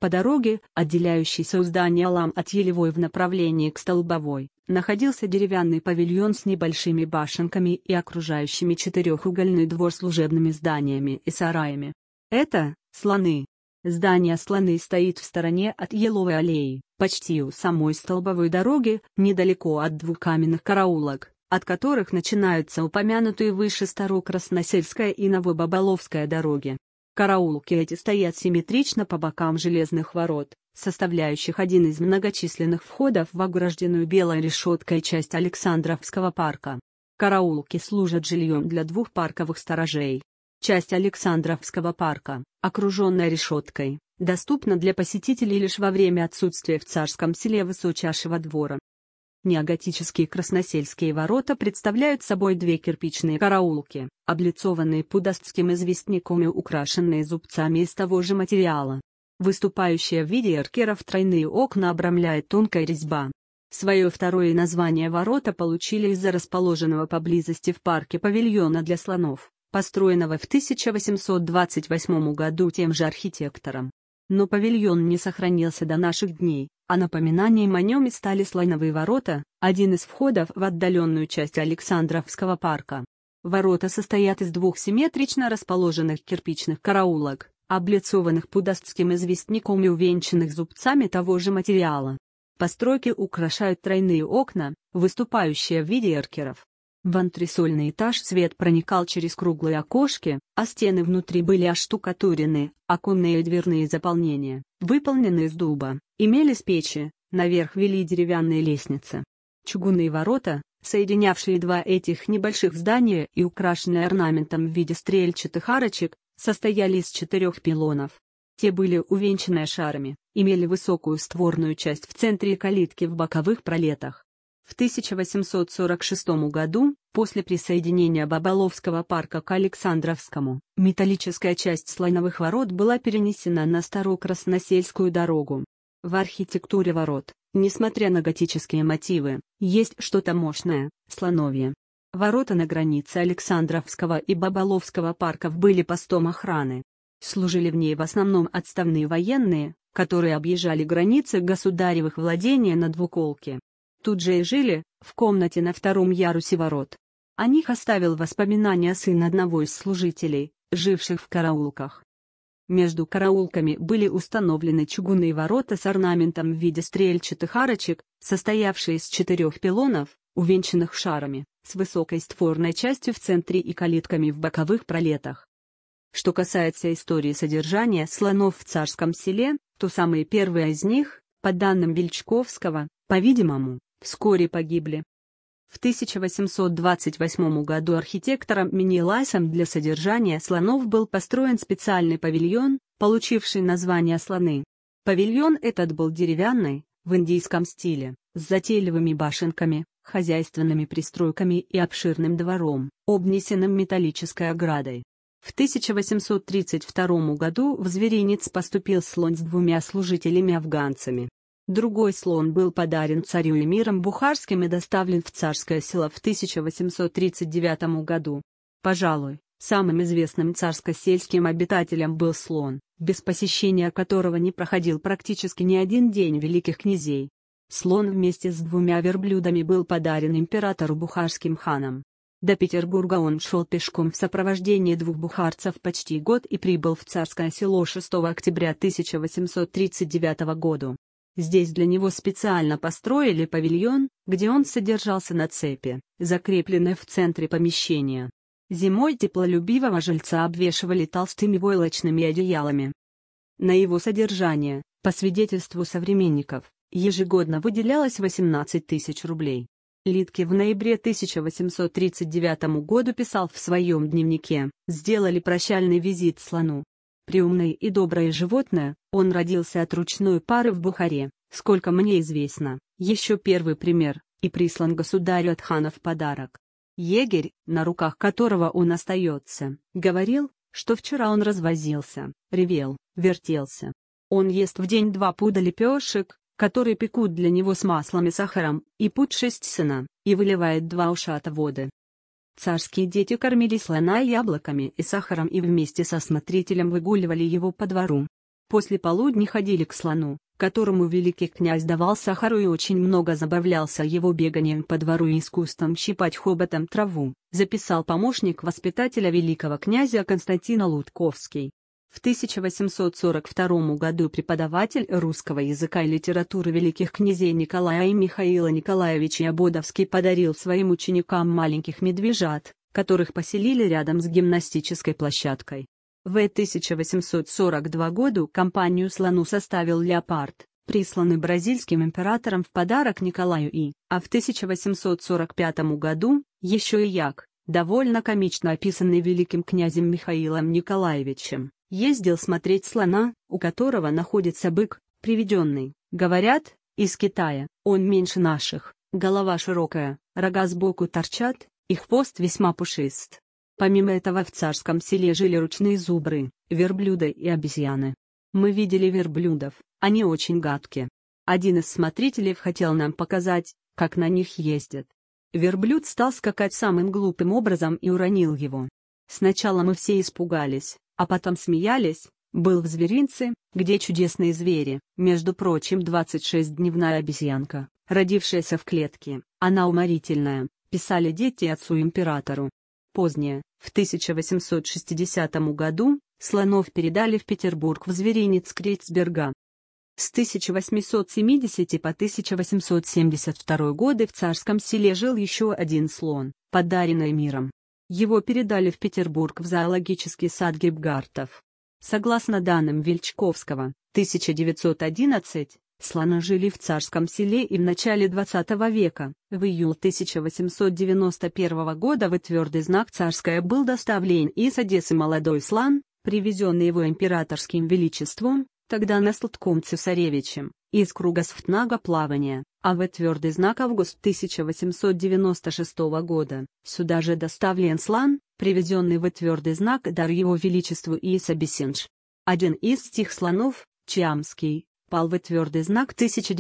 По дороге, отделяющейся у здания Алам от Елевой в направлении к Столбовой, находился деревянный павильон с небольшими башенками и окружающими четырехугольный двор служебными зданиями и сараями. Это «Слоны». Здание «Слоны» стоит в стороне от Еловой аллеи, почти у самой Столбовой дороги, недалеко от двух каменных караулок, от которых начинаются упомянутые выше Старокрасносельская и Новобаболовская дороги. Караулки эти стоят симметрично по бокам железных ворот, составляющих один из многочисленных входов в огражденную белой решеткой часть Александровского парка. Караулки служат жильем для двух парковых сторожей. Часть Александровского парка, окруженная решеткой, доступна для посетителей лишь во время отсутствия в Царском селе высочайшего двора. Неоготические красносельские ворота представляют собой две кирпичные караулки, облицованные пудастским известняком и украшенные зубцами из того же материала. Выступающие в виде эркеров тройные окна обрамляет тонкая резьба. Свое второе название ворота получили из-за расположенного поблизости в парке павильона для слонов, построенного в 1828 году тем же архитектором. Но павильон не сохранился до наших дней, а напоминанием о нем и стали слоновые ворота, один из входов в отдаленную часть Александровского парка. Ворота состоят из двух симметрично расположенных кирпичных караулок, облицованных пудастским известняком и увенчанных зубцами того же материала. Постройки украшают тройные окна, выступающие в виде эркеров. В антресольный этаж свет проникал через круглые окошки, а стены внутри были оштукатурены, оконные и дверные заполнения, выполненные из дуба, имели с печи, наверх вели деревянные лестницы. Чугунные ворота, соединявшие два этих небольших здания и украшенные орнаментом в виде стрельчатых арочек, состояли из 4 пилонов. Те были увенчаны шарами, имели высокую створную часть в центре и калитки в боковых пролетах. В 1846 году, после присоединения Баболовского парка к Александровскому, металлическая часть слоновых ворот была перенесена на Старокрасносельскую дорогу. В архитектуре ворот, несмотря на готические мотивы, есть что-то мощное, слоновье. Ворота на границе Александровского и Баболовского парков были постом охраны. Служили в ней в основном отставные военные, которые объезжали границы государевых владений на двуколке. Тут же и жили, в комнате на втором ярусе ворот. О них оставил воспоминания сын одного из служителей, живших в караулках. Между караулками были установлены чугунные ворота с орнаментом в виде стрельчатых арочек, состоявшие из 4 пилонов, увенчанных шарами, с высокой створной частью в центре и калитками в боковых пролетах. Что касается истории содержания слонов в Царском селе, то самые первые из них, по данным Вельчковского, по-видимому, вскоре погибли. В 1828 году архитектором Менелайсом для содержания слонов был построен специальный павильон, получивший название «Слоны». Павильон этот был деревянный, в индийском стиле, с затейливыми башенками, хозяйственными пристройками и обширным двором, обнесенным металлической оградой. В 1832 году в зверинец поступил слон с 2 служителями-афганцами. Другой слон был подарен царю эмиром Бухарским и доставлен в Царское село в 1839 году. Пожалуй, самым известным царско-сельским обитателем был слон, без посещения которого не проходил практически ни один день великих князей. Слон вместе с 2 верблюдами был подарен императору бухарским ханом. До Петербурга он шел пешком в сопровождении 2 бухарцев почти год и прибыл в Царское село 6 октября 1839 года. Здесь для него специально построили павильон, где он содержался на цепи, закрепленной в центре помещения. Зимой теплолюбивого жильца обвешивали толстыми войлочными одеялами. На его содержание, по свидетельству современников, ежегодно выделялось 18 тысяч рублей. Литке в ноябре 1839 году писал в своем дневнике: «Сделали прощальный визит слону. Приумное и доброе животное, он родился от ручной пары в Бухаре, сколько мне известно, еще первый пример, и прислан государю от хана в подарок. Егерь, на руках которого он остается, говорил, что вчера он развозился, ревел, вертелся. Он ест в день 2 пуда лепешек, которые пекут для него с маслом и сахаром, и пуд 6 сена, и выливает 2 ушата воды». Царские дети кормили слона яблоками и сахаром и вместе со смотрителем выгуливали его по двору. После полудня ходили к слону, которому великий князь давал сахару и очень много забавлялся его беганием по двору и искусством щипать хоботом траву, записал помощник воспитателя великого князя Константина Лутковский. В 1842 году преподаватель русского языка и литературы великих князей Николая и Михаила Николаевича Ободовский подарил своим ученикам маленьких медвежат, которых поселили рядом с гимнастической площадкой. В 1842 году компанию слону составил леопард, присланный бразильским императором в подарок Николаю I, а в 1845 году еще и як, довольно комично описанный великим князем Михаилом Николаевичем, ездил смотреть слона, у которого находится бык, приведенный, говорят, из Китая. Он меньше наших, голова широкая, рога сбоку торчат, и хвост весьма пушист. Помимо этого в царском селе жили ручные зубры, верблюды и обезьяны. Мы видели верблюдов, они очень гадкие. Один из смотрителей хотел нам показать, как на них ездят. Верблюд стал скакать самым глупым образом и уронил его. Сначала мы все испугались, а потом смеялись. Был в зверинце, где чудесные звери, между прочим 26-дневная обезьянка, родившаяся в клетке, она уморительная, писали дети отцу-императору. Позднее, в 1860 году, слонов передали в Петербург в зверинец Крейцберга. С 1870 по 1872 годы в царском селе жил еще один слон, подаренный миром. Его передали в Петербург в зоологический сад Гепгартов. Согласно данным Вельчковского, 1911, слоны жили в царском селе и в начале XX века. В июле 1891 года в твердый знак царское был доставлен из Одессы молодой слон, привезенный его императорским величеством, тогда Наследком цесаревичем, из круга плавания, а в твердый знак август 1896 года, сюда же доставлен слон, привезенный в твердый знак дар его величеству из Абиссинж. Один из тех слонов, Чиамский, пал в твердый знак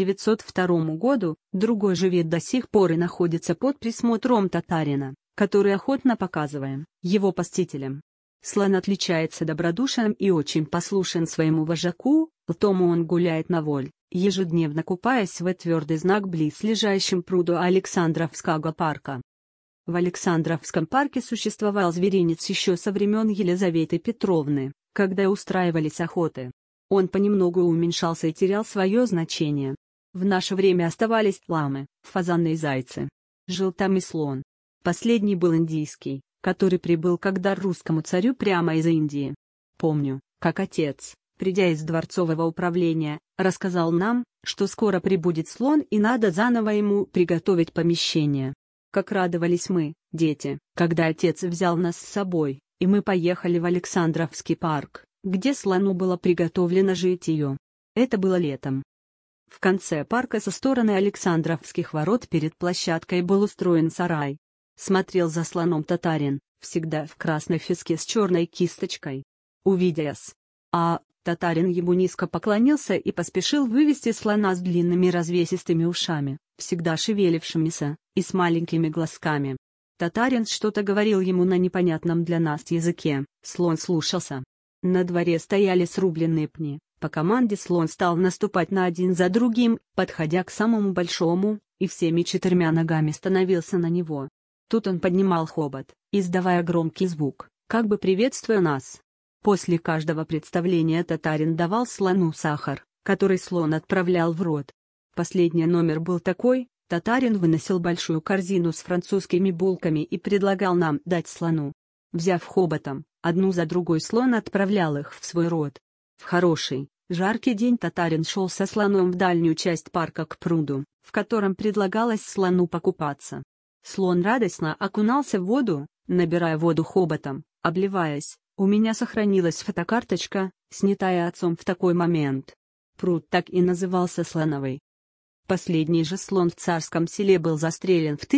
1902 году, другой живет до сих пор и находится под присмотром татарина, который охотно показываем его посетителям. Слон отличается добродушием и очень послушен своему вожаку, потому он гуляет на воль, ежедневно купаясь в твердый знак близлежащем пруду Александровского парка. В Александровском парке существовал зверинец еще со времен Елизаветы Петровны, когда устраивались охоты. Он понемногу уменьшался и терял свое значение. В наше время оставались ламы, фазаны и зайцы. Жил там и слон. Последний был индийский, который прибыл как дар русскому царю прямо из Индии. Помню, как отец, придя из дворцового управления, рассказал нам, что скоро прибудет слон и надо заново ему приготовить помещение. Как радовались мы, дети, когда отец взял нас с собой, и мы поехали в Александровский парк, где слону было приготовлено житие. Это было летом. В конце парка со стороны Александровских ворот перед площадкой был устроен сарай. Смотрел за слоном татарин, всегда в красной феске с черной кисточкой. Увидясь, татарин ему низко поклонился и поспешил вывести слона с длинными развесистыми ушами, всегда шевелившимися, и с маленькими глазками. Татарин что-то говорил ему на непонятном для нас языке, слон слушался. На дворе стояли срубленные пни, по команде слон стал наступать на один за другим, подходя к самому большому, и всеми четырьмя ногами становился на него. Тут он поднимал хобот, издавая громкий звук, как бы приветствуя нас. После каждого представления татарин давал слону сахар, который слон отправлял в рот. Последний номер был такой: татарин выносил большую корзину с французскими булками и предлагал нам дать слону. Взяв хоботом, одну за другой слон отправлял их в свой рот. В хороший, жаркий день татарин шел со слоном в дальнюю часть парка к пруду, в котором предлагалось слону покупаться. Слон радостно окунался в воду, набирая воду хоботом, обливаясь. У меня сохранилась фотокарточка, снятая отцом в такой момент. Пруд так и назывался Слоновый. Последний же слон в царском селе был застрелен в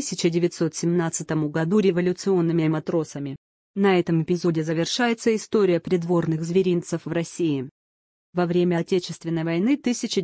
1917 году революционными матросами. На этом эпизоде завершается история придворных зверинцев в России. Во время Отечественной войны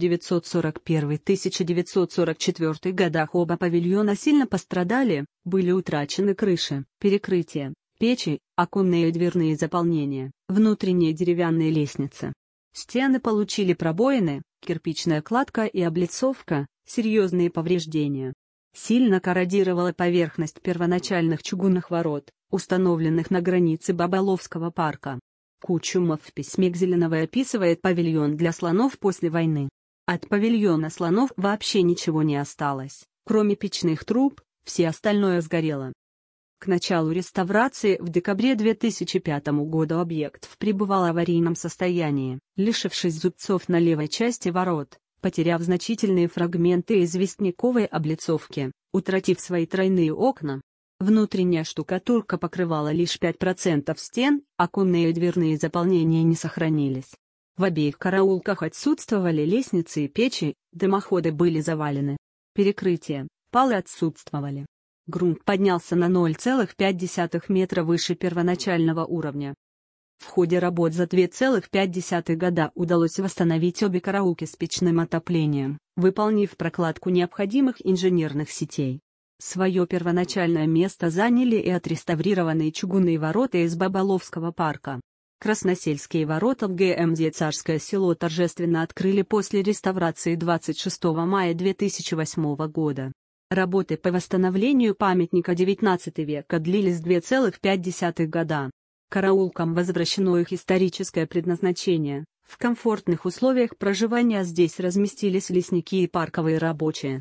1941-1944 годах оба павильона сильно пострадали, были утрачены крыши, перекрытия, печи, оконные и дверные заполнения, внутренние деревянные лестницы. Стены получили пробоины, кирпичная кладка и облицовка, серьезные повреждения. Сильно корродировала поверхность первоначальных чугунных ворот, установленных на границе Баболовского парка. Кучумов в письме к Зеленовой описывает павильон для слонов после войны. От павильона слонов вообще ничего не осталось, кроме печных труб, все остальное сгорело. К началу реставрации в декабре 2005 года объект пребывал в аварийном состоянии, лишившись зубцов на левой части ворот, потеряв значительные фрагменты известняковой облицовки, утратив свои тройные окна. Внутренняя штукатурка покрывала лишь 5% стен, оконные и дверные заполнения не сохранились. В обеих караулках отсутствовали лестницы и печи, дымоходы были завалены. Перекрытия, палы отсутствовали. Грунт поднялся на 0,5 метра выше первоначального уровня. В ходе работ за 2,5 года удалось восстановить обе караулки с печным отоплением, выполнив прокладку необходимых инженерных сетей. Свое первоначальное место заняли и отреставрированные чугунные ворота из Баболовского парка. Красносельские ворота в ГМД «Царское село» торжественно открыли после реставрации 26 мая 2008 года. Работы по восстановлению памятника XIX века длились 2,5 года. Караулкам возвращено их историческое предназначение. В комфортных условиях проживания здесь разместились лесники и парковые рабочие.